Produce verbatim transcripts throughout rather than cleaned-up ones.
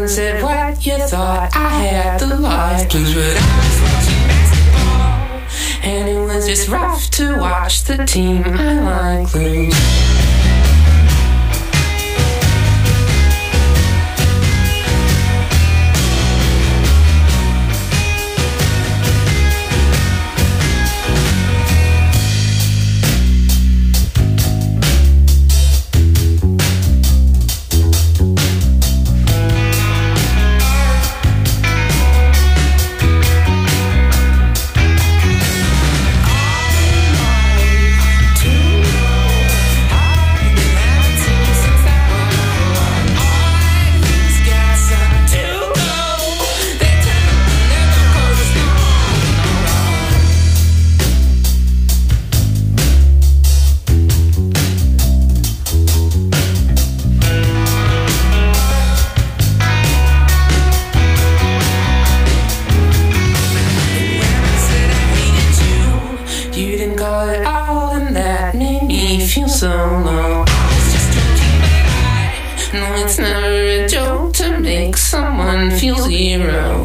Anyone said what you thought, I had the life blues, but I was watching basketball, and it was just rough to watch the team I like lose. So low, I was just joking, but I know it's never a joke to make someone feel zero.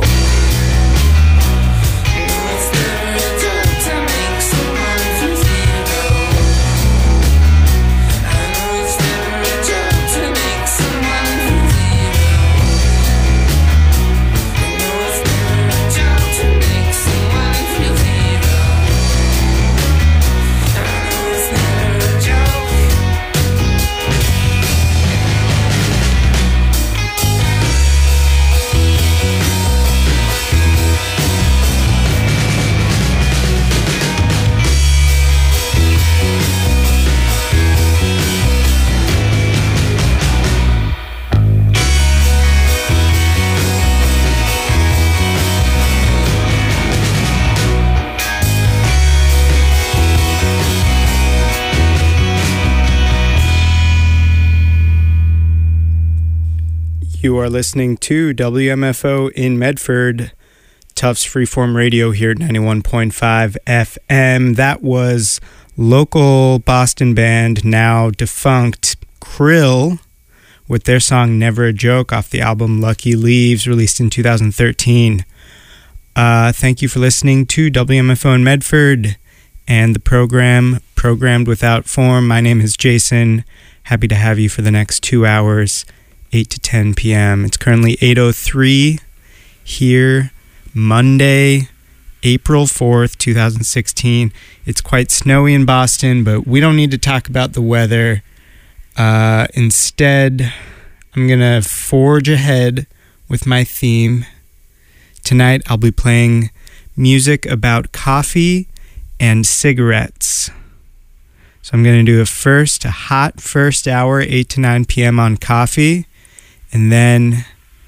You are listening to W M F O in Medford, Tufts Freeform Radio here at ninety-one point five F M. That was local Boston band, now defunct, Krill, with their song Never a Joke off the album Lucky Leaves, released in two thousand thirteen. Uh, thank you for listening to W M F O in Medford and the program, Programmed Without Form. My name is Jason. Happy to have you for the next two hours. eight to ten p.m. It's currently eight oh three here, Monday, April fourth, twenty sixteen. It's quite snowy in Boston, but we don't need to talk about the weather. Uh, instead, I'm going to forge ahead with my theme. Tonight, I'll be playing music about coffee and cigarettes. So I'm going to do a first, a hot first hour, eight to nine p.m. on coffee. And then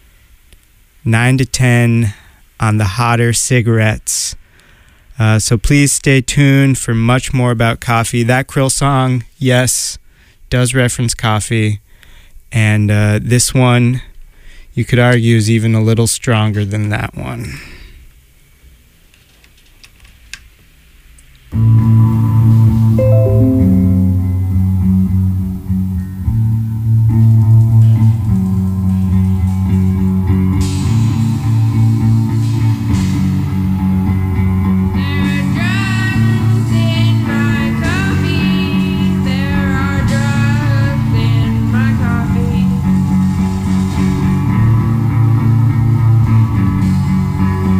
nine to ten on the hotter cigarettes. Uh, so please stay tuned for much more about coffee. That Krill song, yes, does reference coffee. And uh, this one, you could argue, is even a little stronger than that one. Thank you.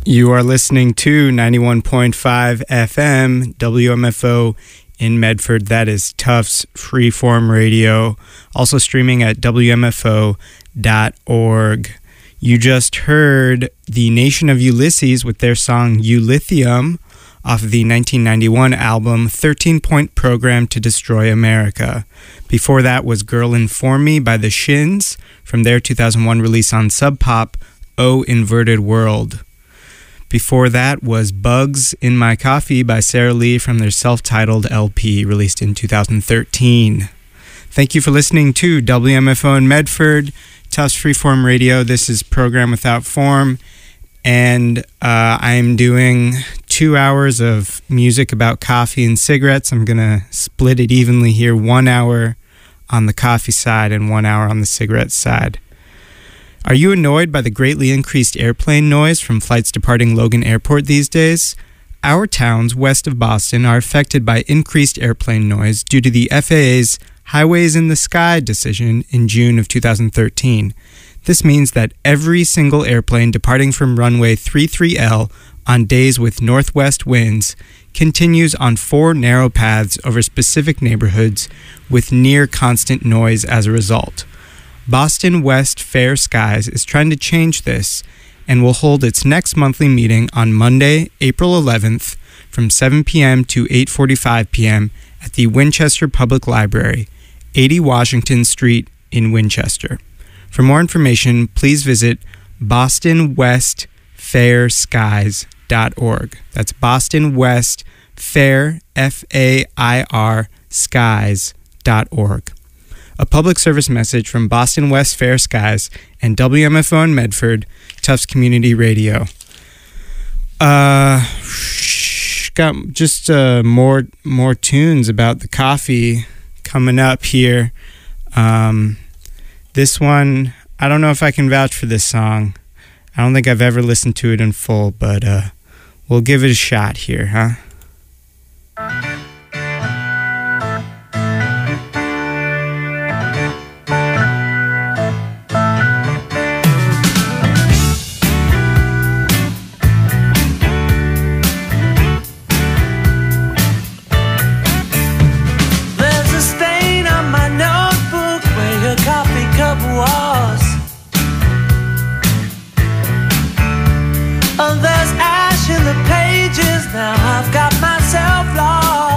You are listening to ninety-one point five F M W M F O in Medford. That is Tufts Freeform Radio. Also streaming at W M F O dot org. You just heard the Nation of Ulysses with their song Ulithium off of the nineteen ninety-one album thirteen-Point Program to Destroy America. Before that was Girl Inform Me by The Shins from their two thousand one release on Sub Pop, Oh Inverted World. Before that was Bugs in My Coffee by Sarah Lee from their self-titled L P released in two thousand thirteen. Thank you for listening to W M F O in Medford, Tufts Freeform Radio. This is Program Without Form, and uh, I'm doing two hours of music about coffee and cigarettes. I'm going to split it evenly here, one hour on the coffee side and one hour on the cigarette side. Are you annoyed by the greatly increased airplane noise from flights departing Logan Airport these days? Our towns west of Boston are affected by increased airplane noise due to the F A A's Highways in the Sky decision in June of two thousand thirteen. This means that every single airplane departing from runway thirty-three L on days with northwest winds continues on four narrow paths over specific neighborhoods with near constant noise as a result. Boston West Fair Skies is trying to change this and will hold its next monthly meeting on Monday, April eleventh from seven p.m. to eight forty-five p.m. at the Winchester Public Library, eighty Washington Street in Winchester. For more information, please visit boston west fair skies dot org. That's Boston West Fair, F A I R, skies dot org. A public service message from Boston West Fair Skies and W M F O in Medford, Tufts Community Radio. Uh, got just uh, more more tunes about the coffee coming up here. Um, this one, I don't know if I can vouch for this song. I don't think I've ever listened to it in full, but uh, we'll give it a shot here, huh? Now I've got myself lost.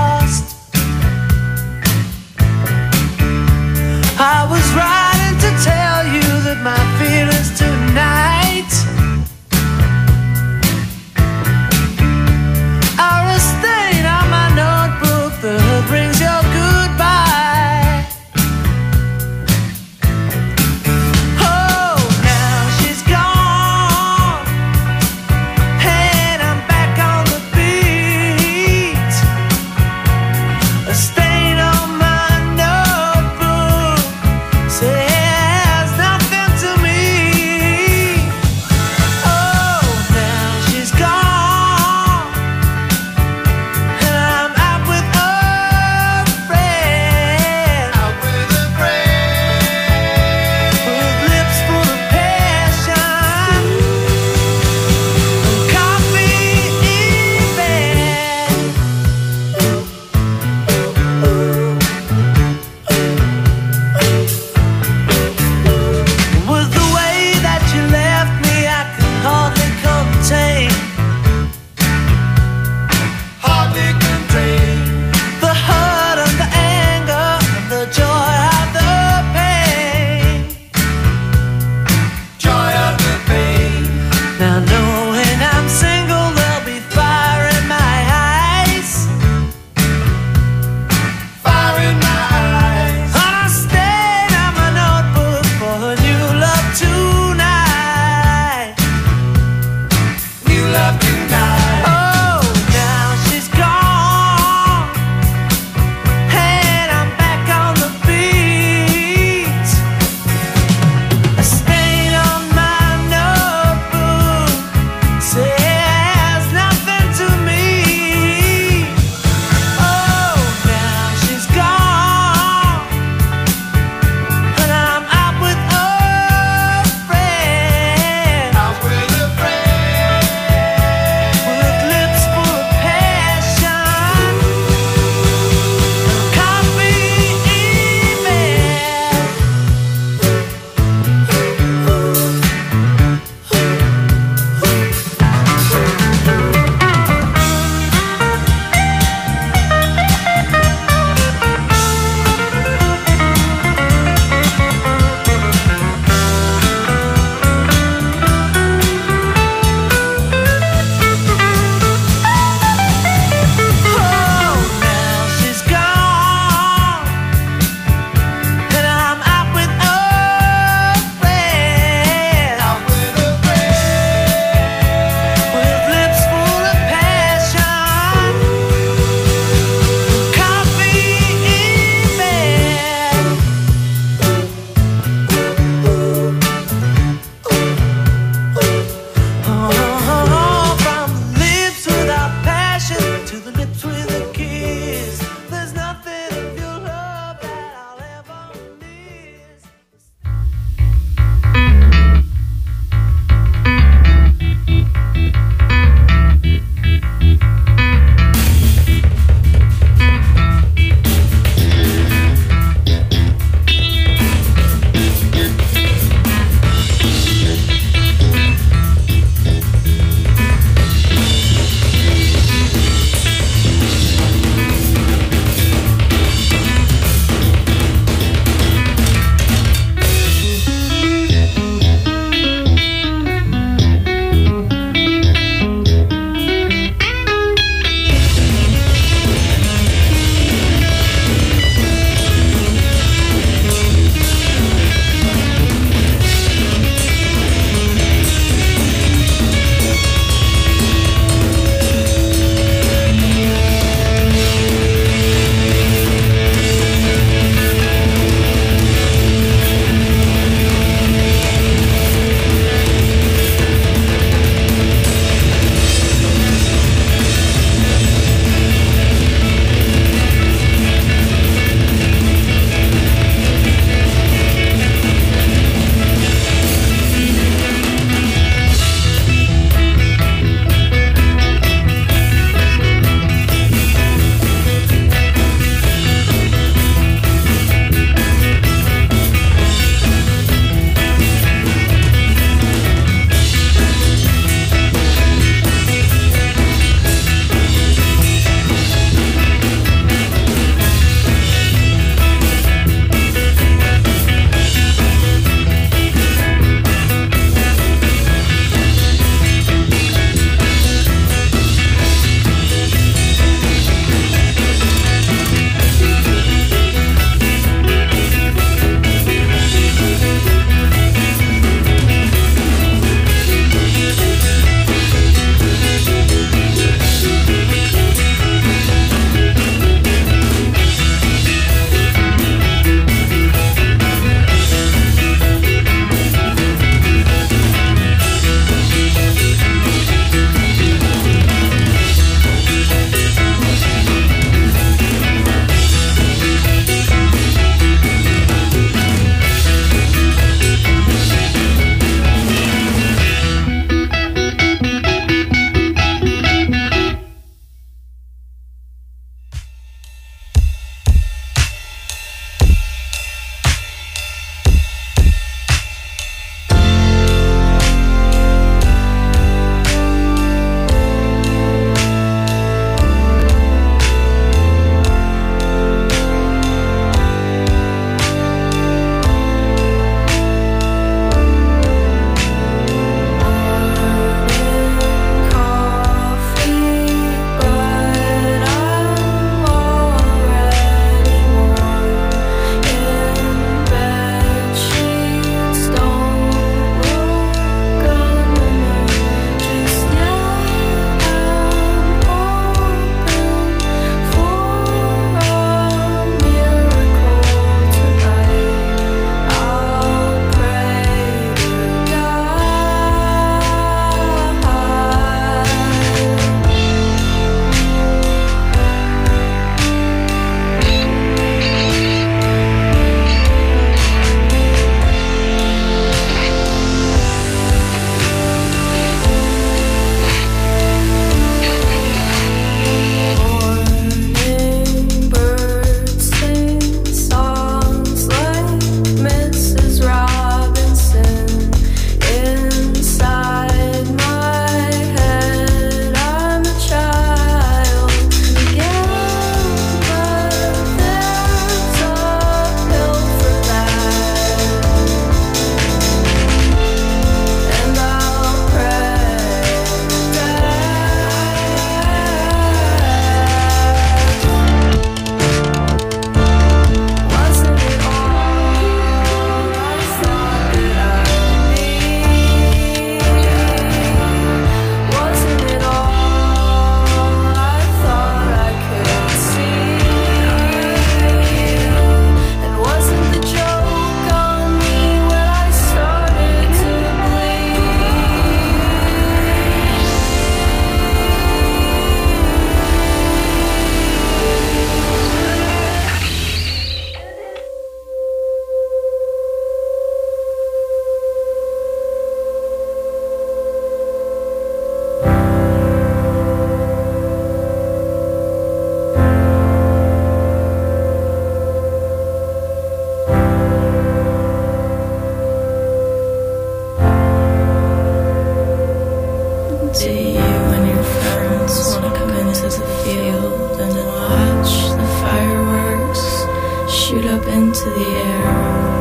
up into the air.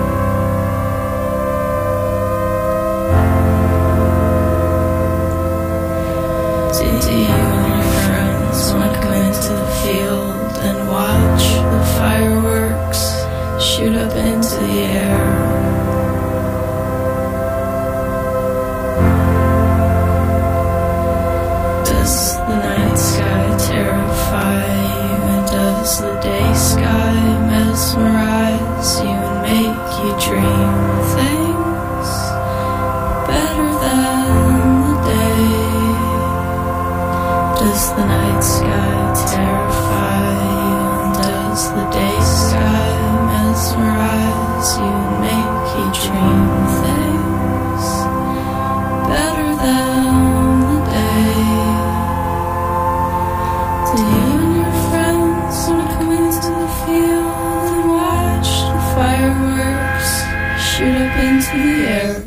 Do, do you and your friends wanna come into the field and watch the fireworks shoot up into the air? Does the night sky terrify you, and does the day sky mesmerize you and make you dream things better than the day? Does the night sky terrify you, and does the day sky mesmerize you and make you dream things better than the day? Do you and your friends wanna come into the field and watch the fireworks shoot up into the air?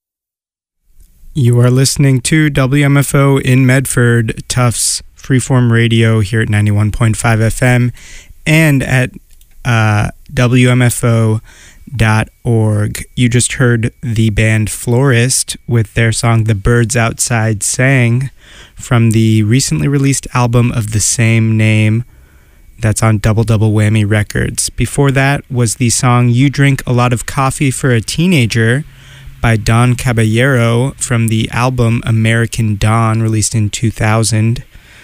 You are listening to W M F O in Medford, Tufts Freeform Radio here at ninety-one point five F M and at uh, W M F O dot org. You just heard the band Florist with their song The Birds Outside Sang from the recently released album of the same name that's on Double Double Whammy Records. Before that was the song You Drink a Lot of Coffee for a Teenager by Don Caballero from the album American Dawn, released in two thousand.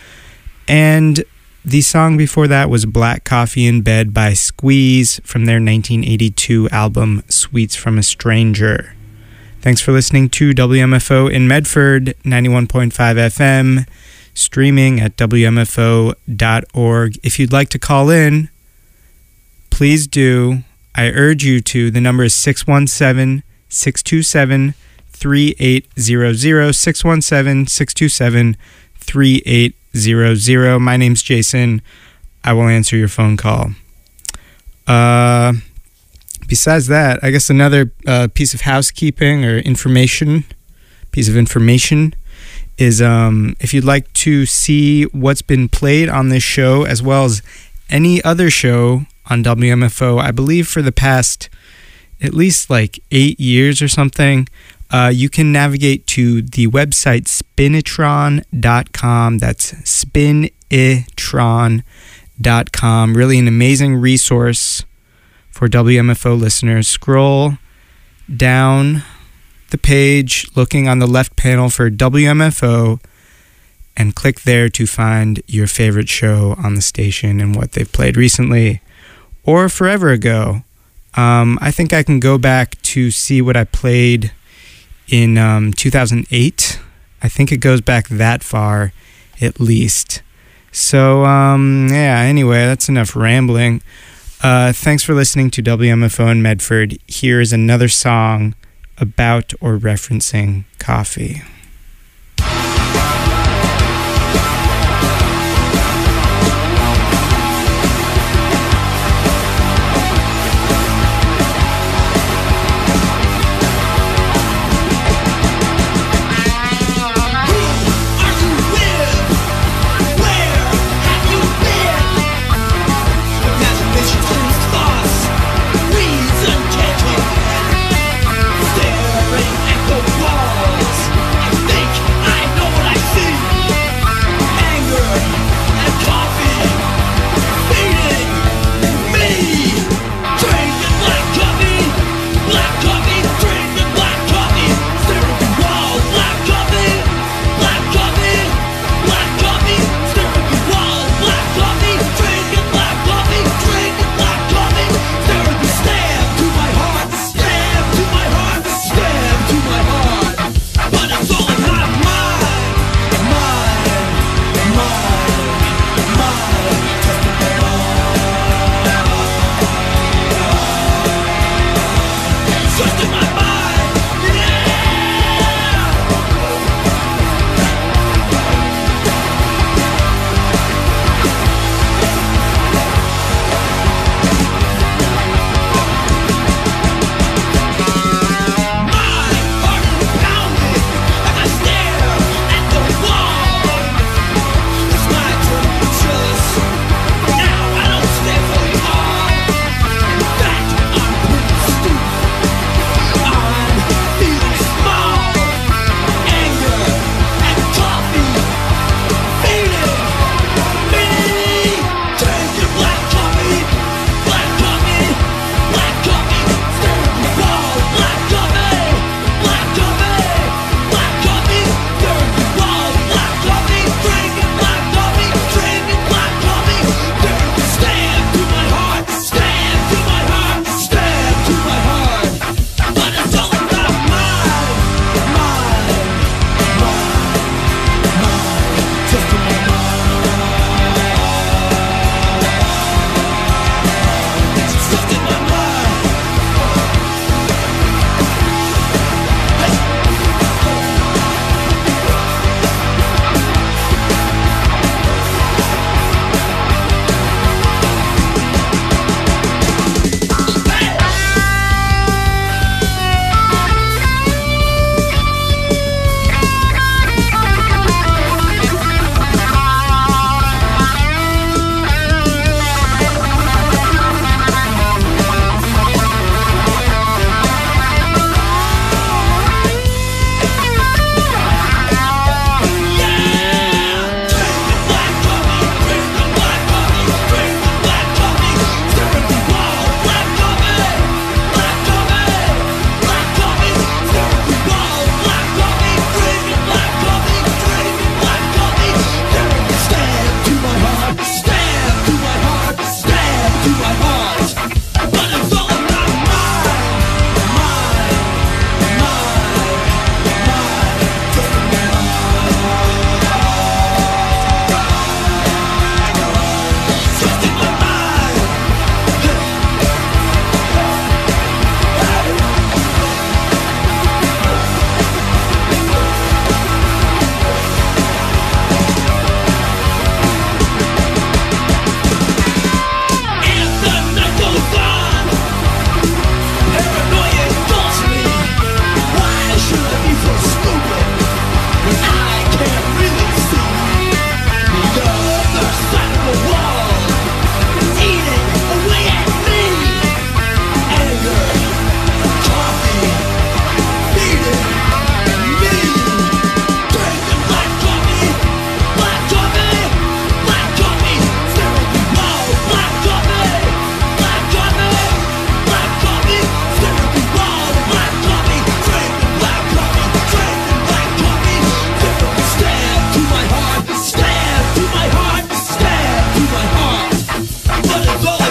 And the song before that was Black Coffee in Bed by Squeeze from their nineteen eighty-two album Sweets from a Stranger. Thanks for listening to W M F O in Medford, ninety-one point five F M, streaming at W M F O dot org. If you'd like to call in, please do. I urge you to. The number is six one seven, six two seven, three eight zero zero, six one seven, six two seven, three eight zero zero. My name's Jason. I will answer your phone call. Uh, besides that, I guess another uh, piece of housekeeping or information, piece of information is um, if you'd like to see what's been played on this show as well as any other show on W M F O, I believe for the past at least like eight years or something, uh, you can navigate to the website spinitron dot com. That's spinitron dot com. Really an amazing resource for W M F O listeners. Scroll down the page, looking on the left panel for W M F O, and click there to find your favorite show on the station and what they've played recently or forever ago. Um, I think I can go back to see what I played in um, two thousand eight. I think it goes back that far, at least. So, um, yeah, anyway, that's enough rambling. Uh, thanks for listening to W M F O in Medford. Here is another song about or referencing coffee. Staring at the walls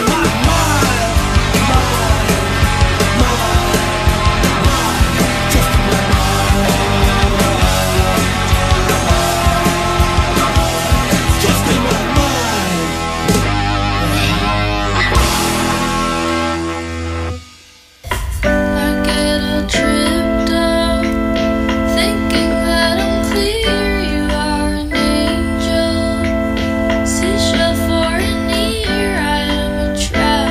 Try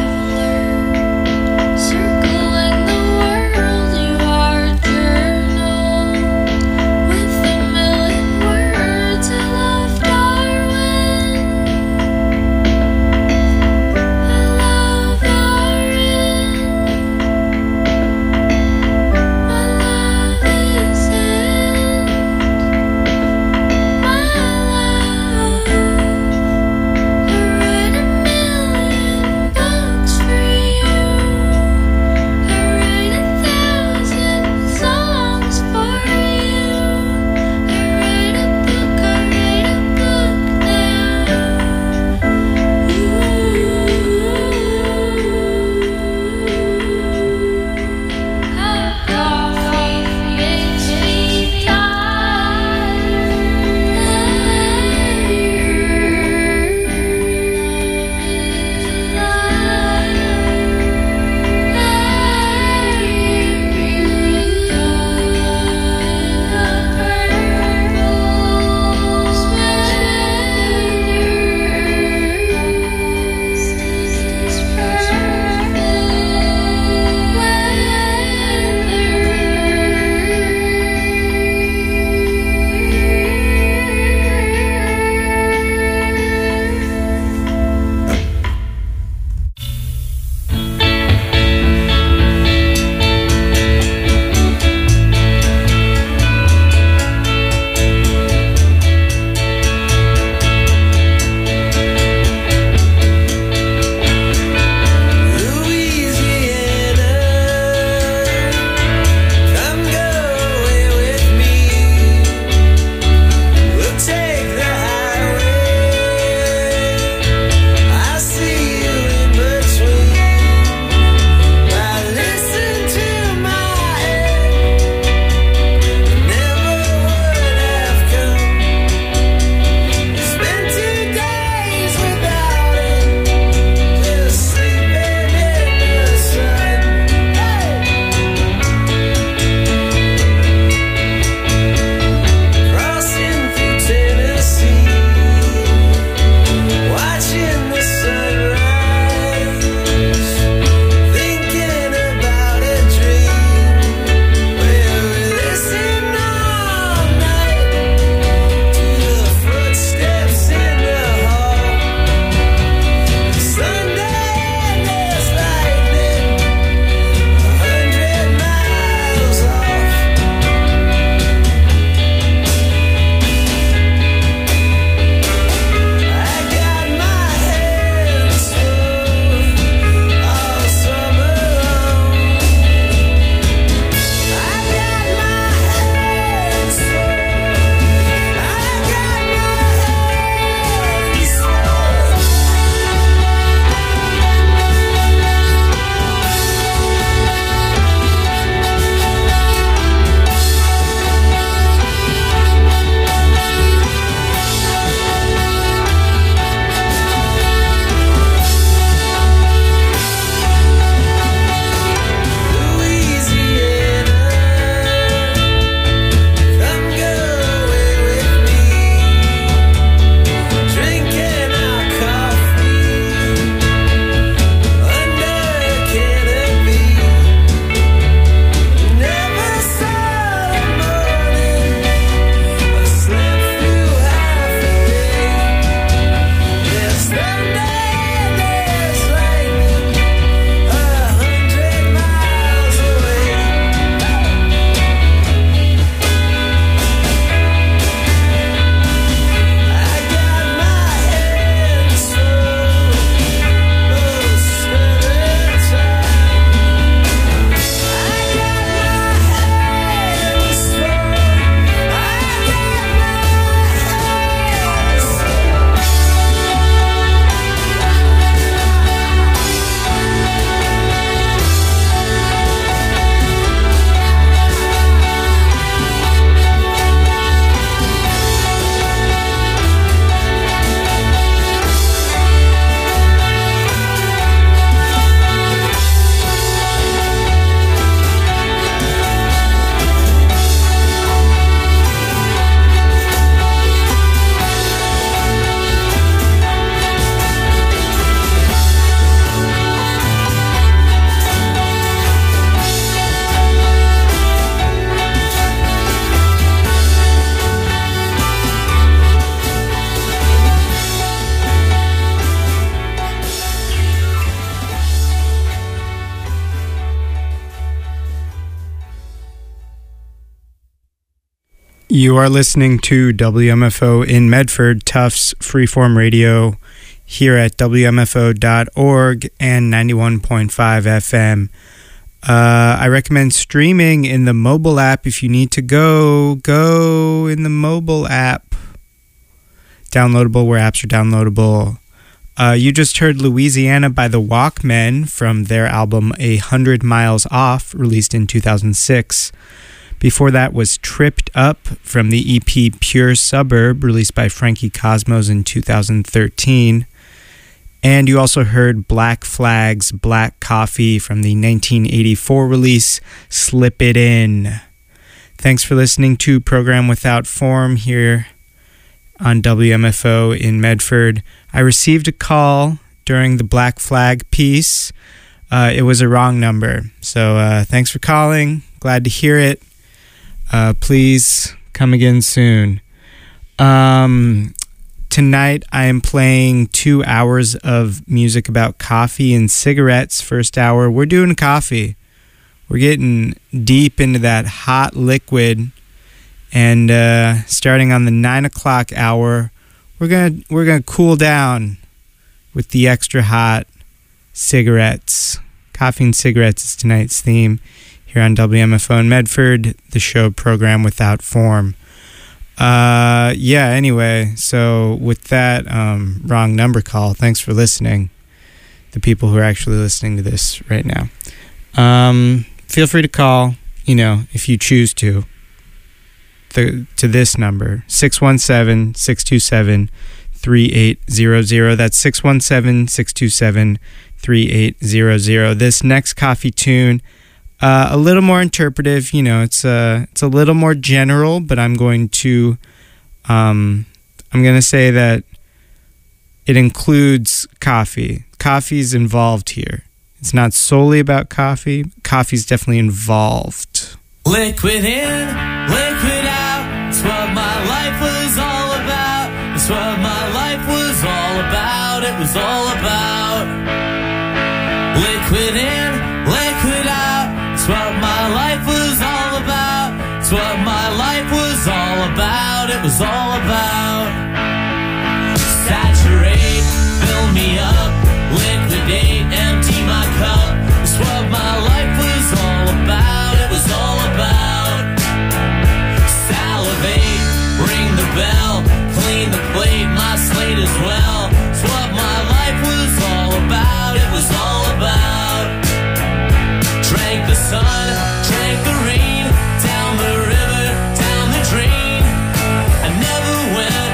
You are listening to W M F O in Medford, Tufts Freeform Radio, here at W M F O dot org and ninety-one point five F M. Uh, I recommend streaming in the mobile app. If you need to go, go in the mobile app. Downloadable where apps are downloadable. Uh, you just heard Louisiana by the Walkmen from their album A Hundred Miles Off, released in two thousand six. Before that was Tripped Up from the E P Pure Suburb, released by Frankie Cosmos in two thousand thirteen. And you also heard Black Flag's Black Coffee from the nineteen eighty-four release Slip It In. Thanks for listening to Program Without Form here on W M F O in Medford. I received a call during the Black Flag piece. Uh, it was a wrong number. So uh, thanks for calling. Glad to hear it. Uh, please come again soon. Um, tonight I am playing two hours of music about coffee and cigarettes. First hour, we're doing coffee. We're getting deep into that hot liquid. And uh, starting on the nine o'clock hour, we're gonna we're gonna cool down with the extra hot cigarettes. Coffee and cigarettes is tonight's theme here on W M F O in Medford, the show Program Without Form. Uh, yeah. Anyway, so with that um, wrong number call, thanks for listening. The people who are actually listening to this right now, um, feel free to call. You know, if you choose to. The, to this number, six one seven, six two seven, three eight zero zero. That's six one seven, six two seven, three eight zero zero. This next coffee tune, uh, a little more interpretive. You know, it's a, it's a little more general, but I'm going to, um, I'm going to say that it includes coffee. Coffee's involved here. It's not solely about coffee. Coffee's definitely involved. Liquid in, liquid out, it's what my life was all about. It's what my life was all about. It was all about. Liquid in, liquid out, it's what my life was all about. It's what my life was all about. It was all about. Saturate, fill me up, liquidate, empty my cup. It's what my life was all about. It was all about. Salivate, ring the bell, clean the plate, my slate as well. It's what my life was all about. It was all about. Drank the sun, drank the rain, down the river, down the drain. I never went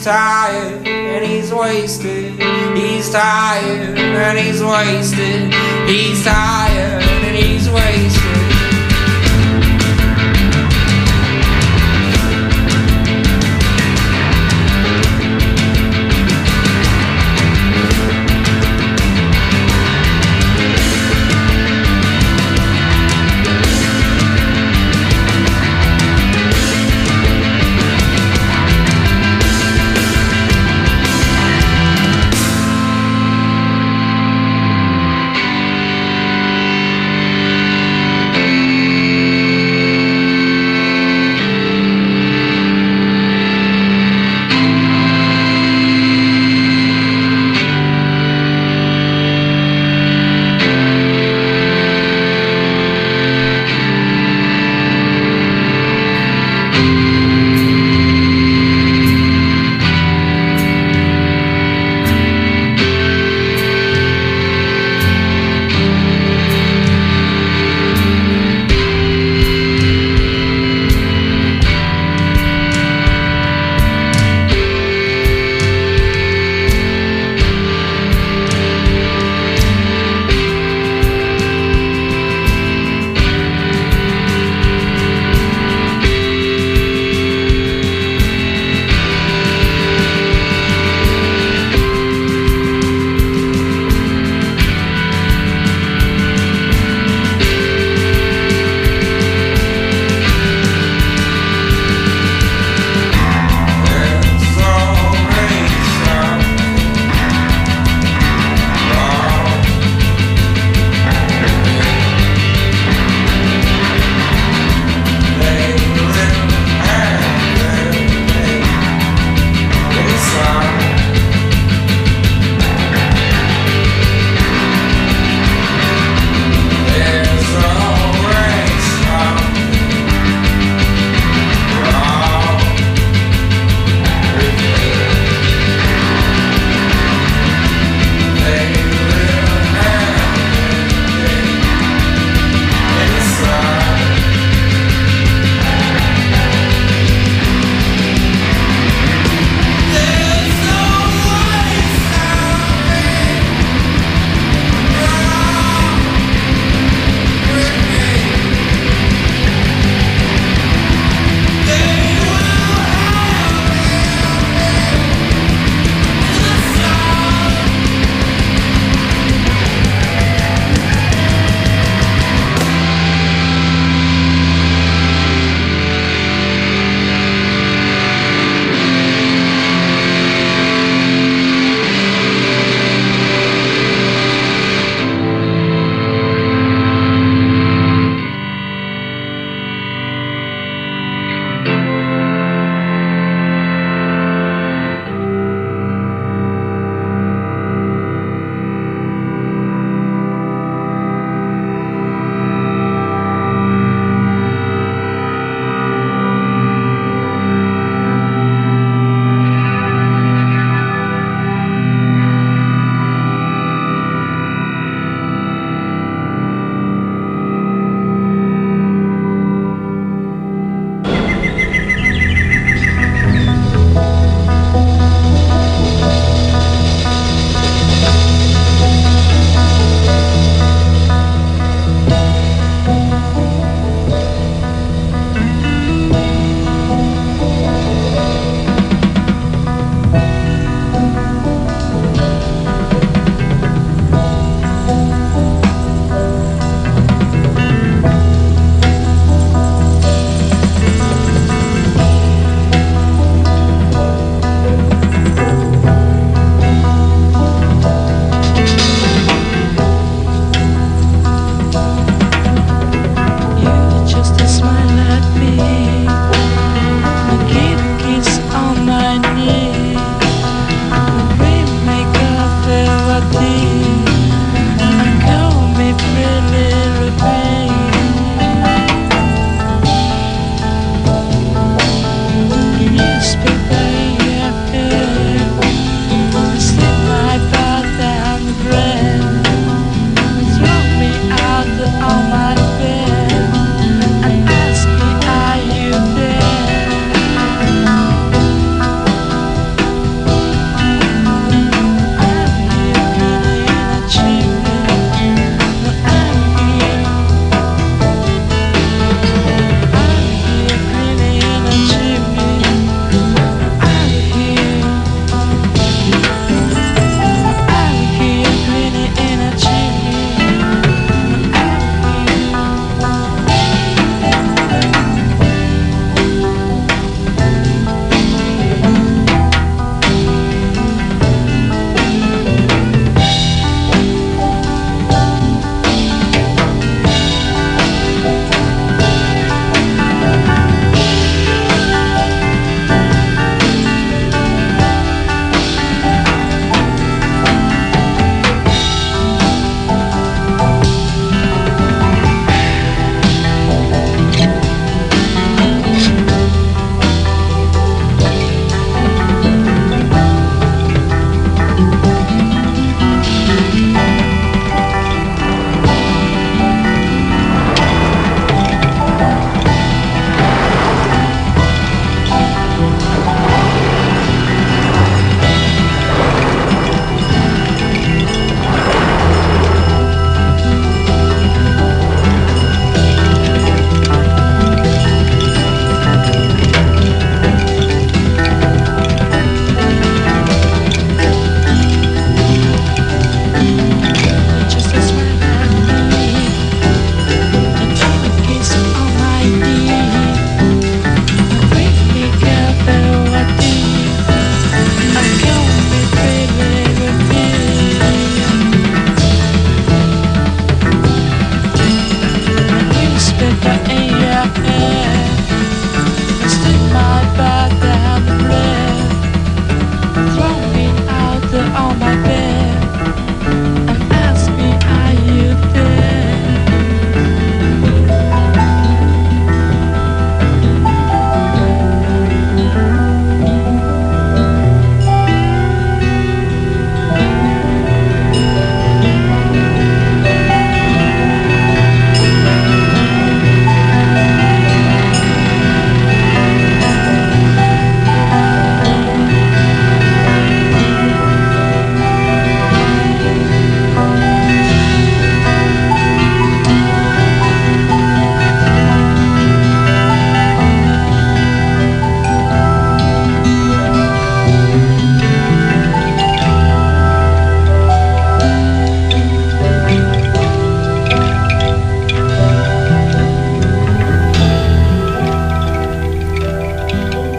He's tired and he's wasted. He's tired and he's wasted. He's tired and he's wasted.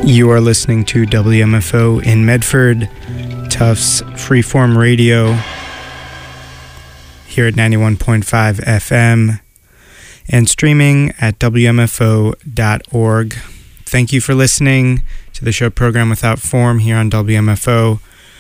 You are listening to W M F O in Medford, Tufts Freeform Radio, here at ninety-one point five F M, and streaming at W M F O dot org. Thank you for listening to the show Program Without Form here on W M F O.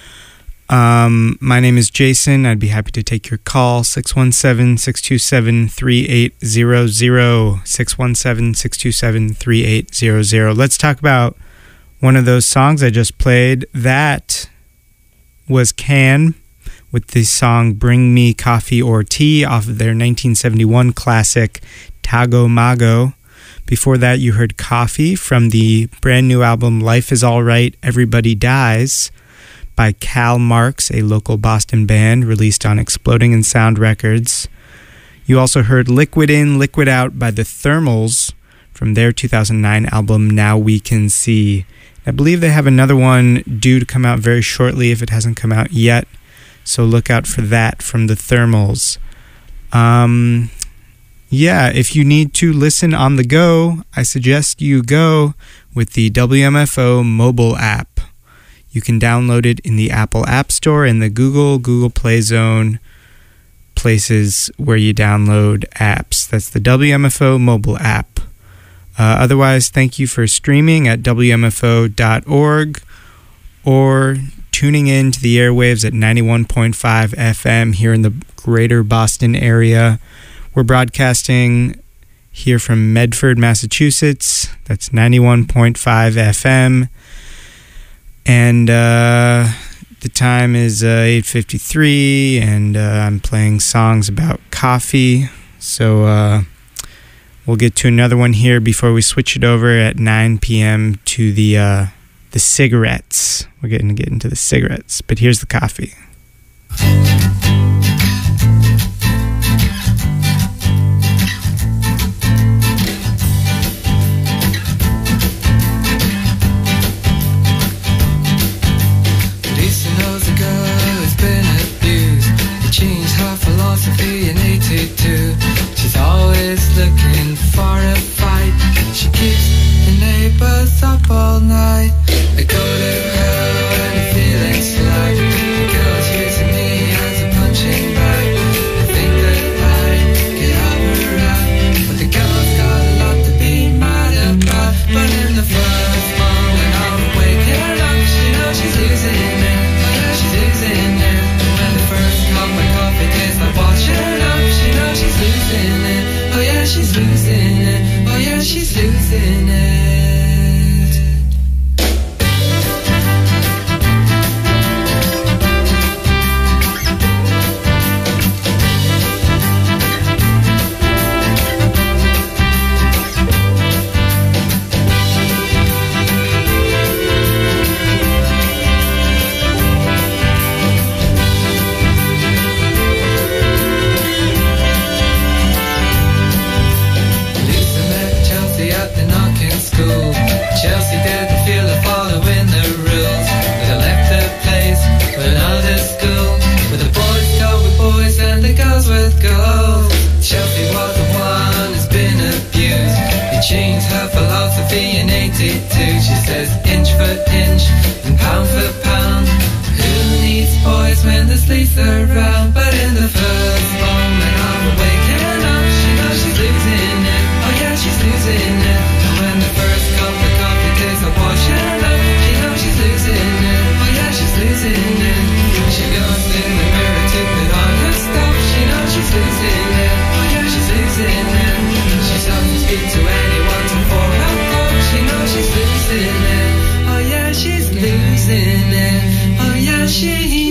Um, my name is Jason. I'd be happy to take your call, six one seven, six two seven, three eight zero zero, six one seven, six two seven, three eight zero zero. Let's talk about one of those songs I just played. That was Can with the song Bring Me Coffee or Tea off of their nineteen seventy-one classic Tago Mago. Before that, you heard Coffee from the brand new album Life Is Alright, Everybody Dies by Cal Marks, a local Boston band released on Exploding in Sound Records. You also heard Liquid In, Liquid Out by the Thermals from their two thousand nine album Now We Can See. I believe they have another one due to come out very shortly if it hasn't come out yet, so look out for that from the Thermals. Um, yeah, if you need to listen on the go, I suggest you go with the W M F O mobile app. You can download it in the Apple App Store and the Google, Google Play Zone, places where you download apps. That's the W M F O mobile app. Uh, otherwise, thank you for streaming at W M F O dot org or tuning in to the airwaves at ninety-one point five F M here in the greater Boston area. We're broadcasting here from Medford, Massachusetts. That's ninety-one point five F M. And uh, the time is uh, eight fifty-three, and uh, I'm playing songs about coffee. So uh, we'll get to another one here before we switch it over at nine p.m. to the uh, the cigarettes. We're getting to get into the cigarettes, but here's the coffee. Philosophy in eighty-two. She's always looking for a fight. She keeps the neighbors up all night. I go to her when I'm feeling slack. The girl's using me as a punching bag. I think that I get out her rap, but the girl's got a lot to be mad about. But in the first moment of waking up, she knows she's losing it. She's losing it. When the first cup of coffee tastes like watching up, she knows she's losing it. Oh yeah, she's losing it. Oh yeah, she's losing it. Chelsea didn't feel like following the rules. They left the place with another school, where the boys go with boys and the girls with girls. Chelsea was the one who's been abused. He changed her philosophy in eighty-two. She says inch for inch and pound for pound. Who needs boys when there's Lisa around? But in the first moment of waking up, she knows she's losing it. Oh yeah, she's losing it. When the first cup of coffee tastes like washing up, she knows she's losing it. Oh yeah, she's losing it. She goes in the mirror to put on her stuff. She knows she's losing it. Oh yeah, she's losing it. She doesn't speak to anyone to for her love. She knows she's losing it. Oh yeah, she's losing it. Oh yeah, she